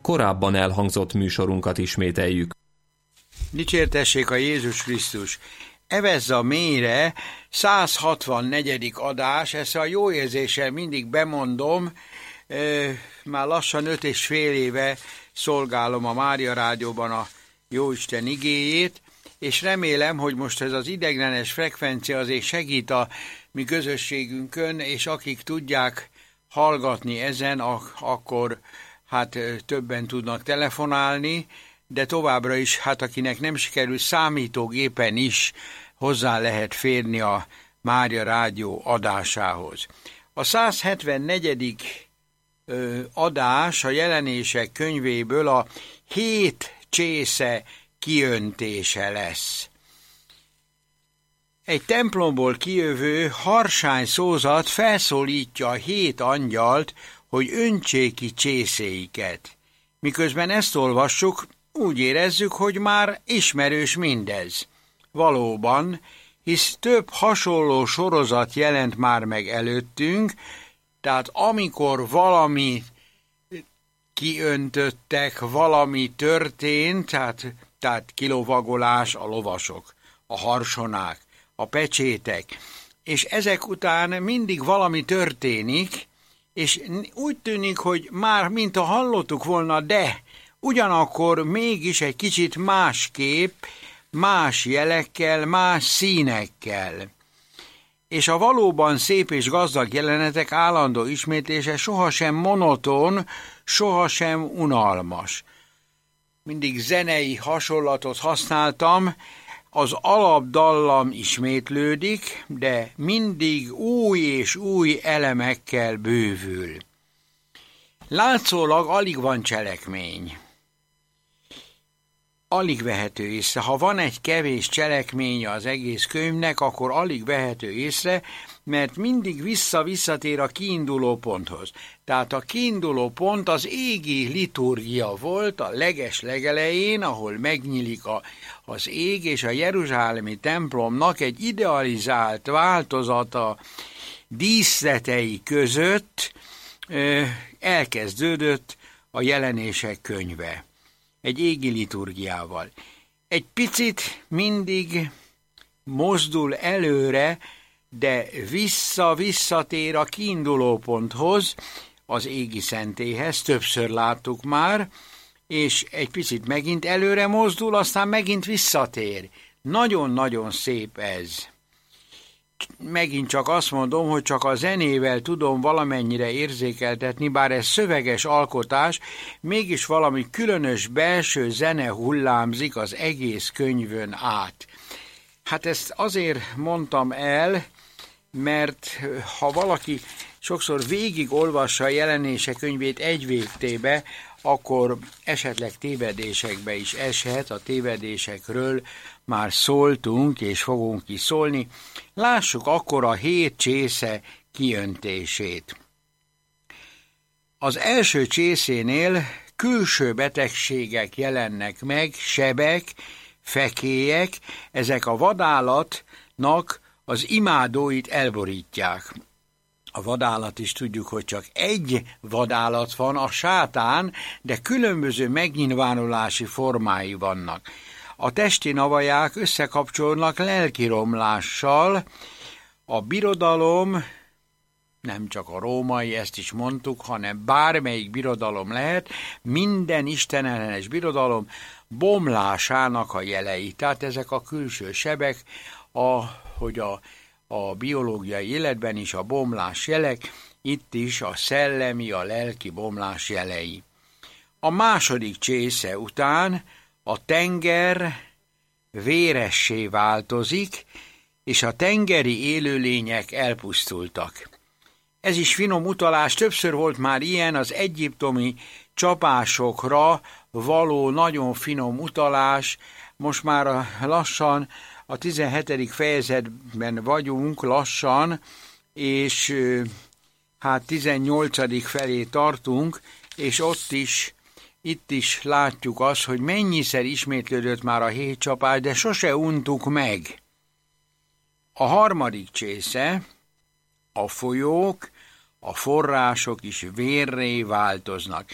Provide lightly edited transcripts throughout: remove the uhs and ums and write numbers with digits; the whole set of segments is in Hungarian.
korábban elhangzott műsorunkat ismételjük. Dicsértessék a Jézus Krisztus! Evezz a mélyre 164. adás, ezt a jó érzéssel mindig bemondom, már lassan 5,5 éve szolgálom a Mária Rádióban a Jóisten igéjét, és remélem, hogy most ez az ideiglenes frekvencia azért segít a mi közösségünkön, és akik tudják hallgatni ezen, akkor hát többen tudnak telefonálni, de továbbra is, hát akinek nem sikerül, számítógépen is hozzá lehet férni a Mária Rádió adásához. A 174. adás a Jelenések könyvéből a 7 csésze kiöntése lesz. Egy templomból kijövő harsány szózat felszólítja a 7 angyalt, hogy öntsék ki csészéiket. Miközben ezt olvassuk, úgy érezzük, hogy már ismerős mindez. Valóban, hisz több hasonló sorozat jelent már meg előttünk, tehát amikor valami kiöntöttek, valami történt, tehát kilovagolás, a lovasok, a harsonák, a pecsétek, és ezek után mindig valami történik, és úgy tűnik, hogy már mintha hallottuk volna, de ugyanakkor mégis egy kicsit másképp, más jelekkel, más színekkel. És a valóban szép és gazdag jelenetek állandó ismétlése sohasem monoton, sohasem unalmas. Mindig zenei hasonlatot használtam, az alapdallam ismétlődik, de mindig új és új elemekkel bővül. Látszólag alig van cselekmény. Alig vehető észre. Ha van egy kevés cselekménye az egész könyvnek, akkor alig vehető észre, mert mindig visszatér a kiinduló ponthoz. Tehát a kiinduló pont az égi liturgia volt a legelején, ahol megnyílik az ég, és a jeruzsálemi templomnak egy idealizált változata díszletei között elkezdődött a Jelenések könyve. Egy égi liturgiával. Egy picit mindig mozdul előre, de visszatér a kiindulóponthoz, az égi szentélyhez, többször láttuk már, és egy picit megint előre mozdul, aztán megint visszatér. Nagyon-nagyon szép ez. Megint csak azt mondom, hogy csak a zenével tudom valamennyire érzékeltetni, bár ez szöveges alkotás, mégis valami különös belső zene hullámzik az egész könyvön át. Hát ezt azért mondtam el, mert ha valaki sokszor végigolvassa a Jelenések könyvét egy végtébe, akkor esetleg tévedésekbe is eshet, a tévedésekről már szóltunk, és fogunk is szólni. Lássuk akkor a 7 csésze kiöntését. Az első csészénél külső betegségek jelennek meg, sebek, fekélyek, ezek a vadállatnak az imádóit elborítják. A vadállat is tudjuk, hogy csak egy vadállat van, a sátán, de különböző megnyilvánulási formái vannak. A testi navaják összekapcsolnak lelki romlással, a birodalom, nem csak a római, ezt is mondtuk, hanem bármelyik birodalom lehet, minden istenellenes birodalom bomlásának a jelei. Tehát ezek a külső sebek, hogy a biológiai életben is a bomlás jelek, itt is a szellemi, a lelki bomlás jelei. A második csésze után a tenger véressé változik, és a tengeri élőlények elpusztultak. Ez is finom utalás, többször volt már ilyen az egyiptomi csapásokra való nagyon finom utalás, most már lassan a 17. fejezetben vagyunk lassan, és hát 18. felé tartunk, és itt is látjuk azt, hogy mennyiszer ismétlődött már a 7 csapás, de sose untuk meg. A harmadik csésze, a folyók, a források is vérré változnak.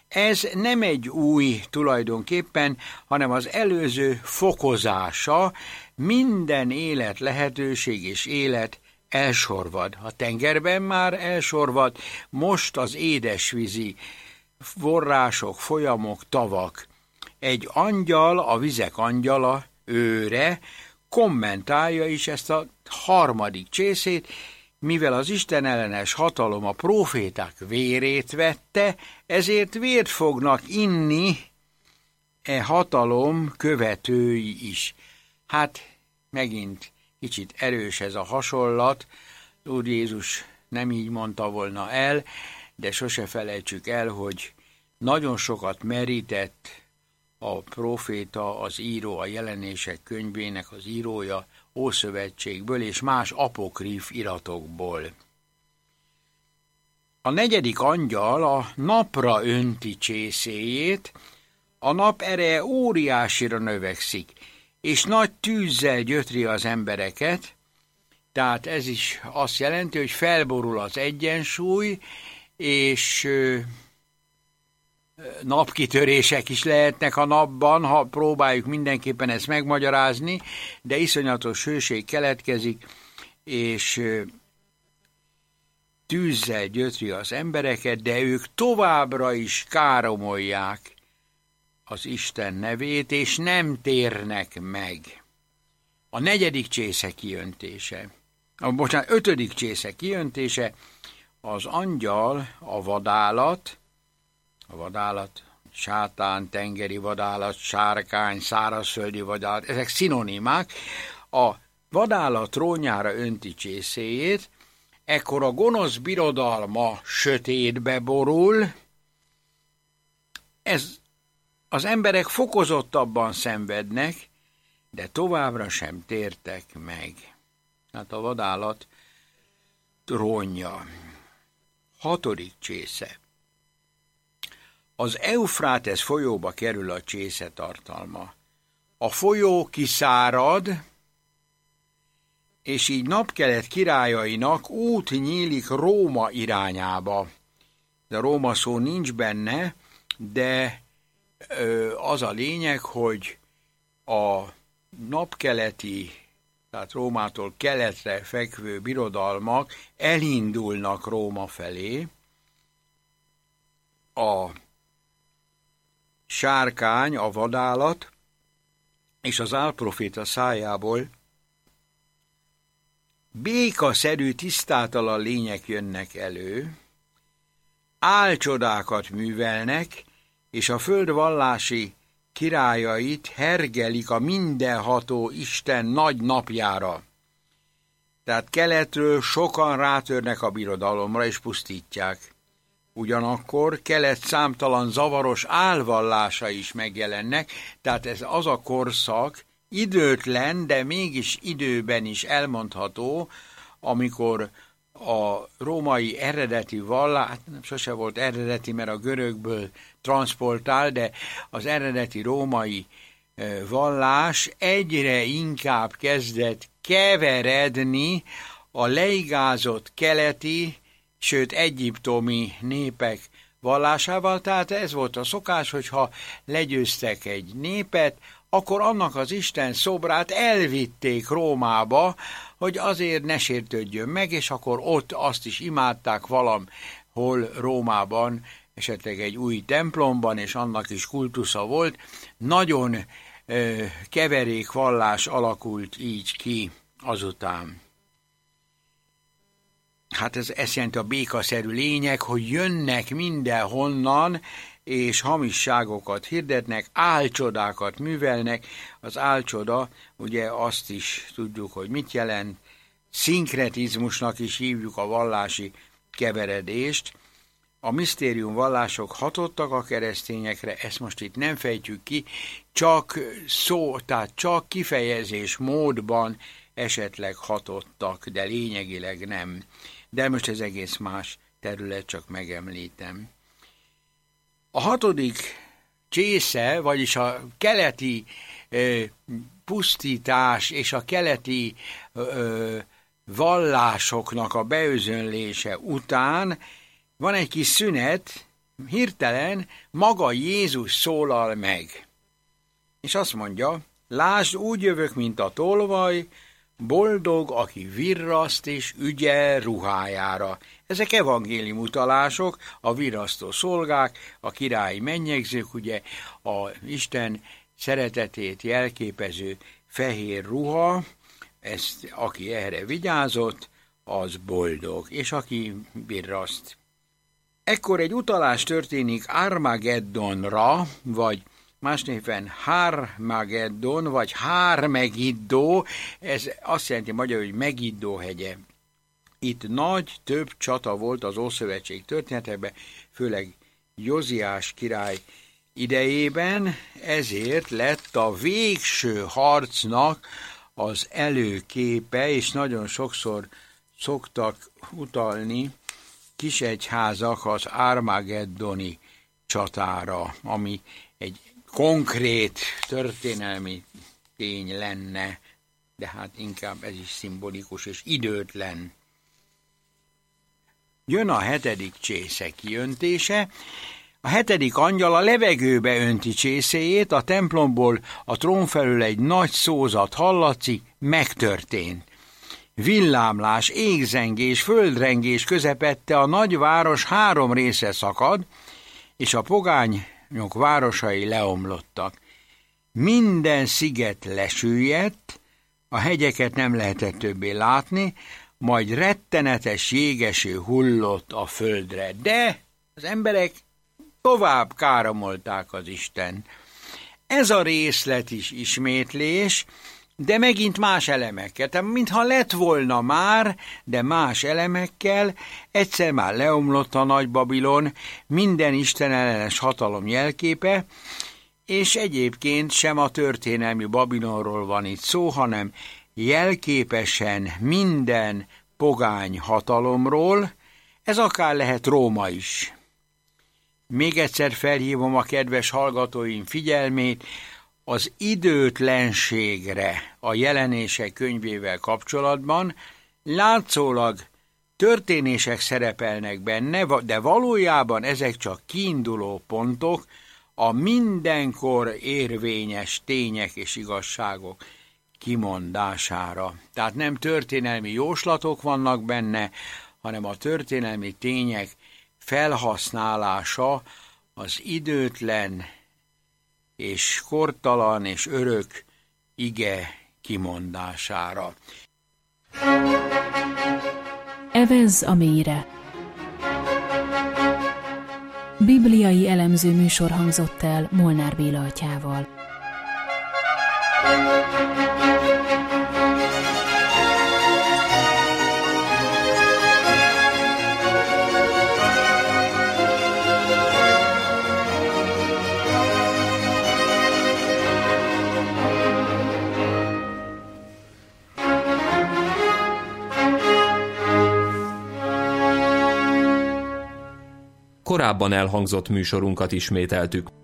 Ez nem egy új tulajdonképpen, hanem az előző fokozása, minden élet lehetőség és élet elsorvad. A tengerben már elsorvad, most az édesvízi források, folyamok, tavak. Egy angyal, a vizek angyala, őre kommentálja is ezt a harmadik csészét, mivel az istenellenes hatalom a próféták vérét vette, ezért vért fognak inni e hatalom követői is. Hát megint kicsit erős ez a hasonlat, Úr Jézus nem így mondta volna el, de sose felejtsük el, hogy nagyon sokat merített a próféta, az író, a Jelenések könyvének az írója Ószövetségből és más apokríf iratokból. A negyedik angyal a napra önti csészéjét, a nap ereje óriásira növekszik, és nagy tűzzel gyötri az embereket, tehát ez is azt jelenti, hogy felborul az egyensúly, és napkitörések is lehetnek a napban, ha próbáljuk mindenképpen ezt megmagyarázni, de iszonyatos hőség keletkezik, és tűzzel gyötri az embereket, de ők továbbra is káromolják az Isten nevét, és nem térnek meg. A negyedik csésze kijöntése, ötödik csésze kijöntése, az angyal, a vadállat, sátán, tengeri vadállat, sárkány, szárazföldi vadállat, ezek szinonimák, a vadállat trónjára önti csészéjét, ekkor a gonosz birodalma sötétbe borul, az emberek fokozottabban szenvednek, de továbbra sem tértek meg. Hát a vadállat trónja. Hatodik csésze. Az Eufrátesz folyóba kerül a csésze tartalma. A folyó kiszárad, és így napkelet királyainak út nyílik Róma irányába. De Róma szó nincs benne, de az a lényeg, hogy a napkeleti, tehát Rómától keletre fekvő birodalmak elindulnak Róma felé. A sárkány, a vadállat és az álproféta szájából békaszerű, tisztátalan lények jönnek elő, álcsodákat művelnek, és a föld vallási királyait hergelik a mindenható Isten nagy napjára. Tehát keletről sokan rátörnek a birodalomra és pusztítják. Ugyanakkor kelet számtalan zavaros álvallása is megjelennek, tehát ez az a korszak, időtlen, de mégis időben is elmondható, amikor a római eredeti vallás, sose volt eredeti, mert a görögből transzportál, de az eredeti római vallás egyre inkább kezdett keveredni a leigázott keleti, sőt egyiptomi népek vallásával, tehát ez volt a szokás, hogyha legyőztek egy népet, akkor annak az Isten szobrát elvitték Rómába, hogy azért ne sértődjön meg, és akkor ott azt is imádták valahol Rómában, esetleg egy új templomban, és annak is kultusza volt. Nagyon keverék vallás alakult így ki azután. Hát ez jelenti a békaszerű lényeg, hogy jönnek mindenhonnan, és hamisságokat hirdetnek, álcsodákat művelnek. Az álcsoda, ugye azt is tudjuk, hogy mit jelent, szinkretizmusnak is hívjuk a vallási keveredést. A misztérium vallások hatottak a keresztényekre, ezt most itt nem fejtjük ki, csak szó, tehát csak kifejezés módban esetleg hatottak, de lényegileg nem. De most ez egész más terület, csak megemlítem. A hatodik csésze, vagyis a keleti pusztítás és a keleti vallásoknak a beözönlése után van egy kis szünet, hirtelen maga Jézus szólal meg. És azt mondja, lásd, úgy jövök, mint a tolvaj, boldog, aki virraszt és ügyel ruhájára. Ezek evangélium utalások, a virrasztó szolgák, a királyi mennyegzők, ugye a Isten szeretetét jelképező fehér ruha, ezt, aki erre vigyázott, az boldog, és aki virraszt. Ekkor egy utalás történik Armageddonra, vagy más néven Harmageddon, vagy Hármegiddó, ez azt jelenti magyarul, hogy Megiddó hegye. Itt nagy, több csata volt az Ószövetség történetében, főleg Józiás király idejében, ezért lett a végső harcnak az előképe, és nagyon sokszor szoktak utalni kisegyházak az Armageddoni csatára, ami egy konkrét történelmi tény lenne, de hát inkább ez is szimbolikus és időtlen. Jön a 7. csésze kiöntése. A 7. angyal a levegőbe önti csészéjét, a templomból a trón felül egy nagy szózat hallatszik, megtörtént. Villámlás, égzengés, földrengés közepette a nagyváros 3 részre szakad, és a pogányok városai leomlottak. Minden sziget lesüllyedt, a hegyeket nem lehetett többé látni, majd rettenetes jégeső hullott a földre. De az emberek tovább káromolták az Istent. Ez a részlet is ismétlés, de megint más elemekkel. Tehát mintha lett volna már, de más elemekkel, egyszer már leomlott a Nagy Babilon, minden istenellenes hatalom jelképe, és egyébként sem a történelmi Babilonról van itt szó, hanem jelképesen minden pogány hatalomról, ez akár lehet Róma is. Még egyszer felhívom a kedves hallgatóim figyelmét az időtlenségre a Jelenések könyvével kapcsolatban. Látszólag történések szerepelnek benne, de valójában ezek csak kiinduló pontok a mindenkor érvényes tények és igazságok kimondására. Tehát nem történelmi jóslatok vannak benne, hanem a történelmi tények felhasználása az időtlen és kortalan és örök ige kimondására. Evezz a mélyre. Bibliai elemző műsor hangzott el Molnár Béla atyával. Korábban elhangzott műsorunkat ismételtük.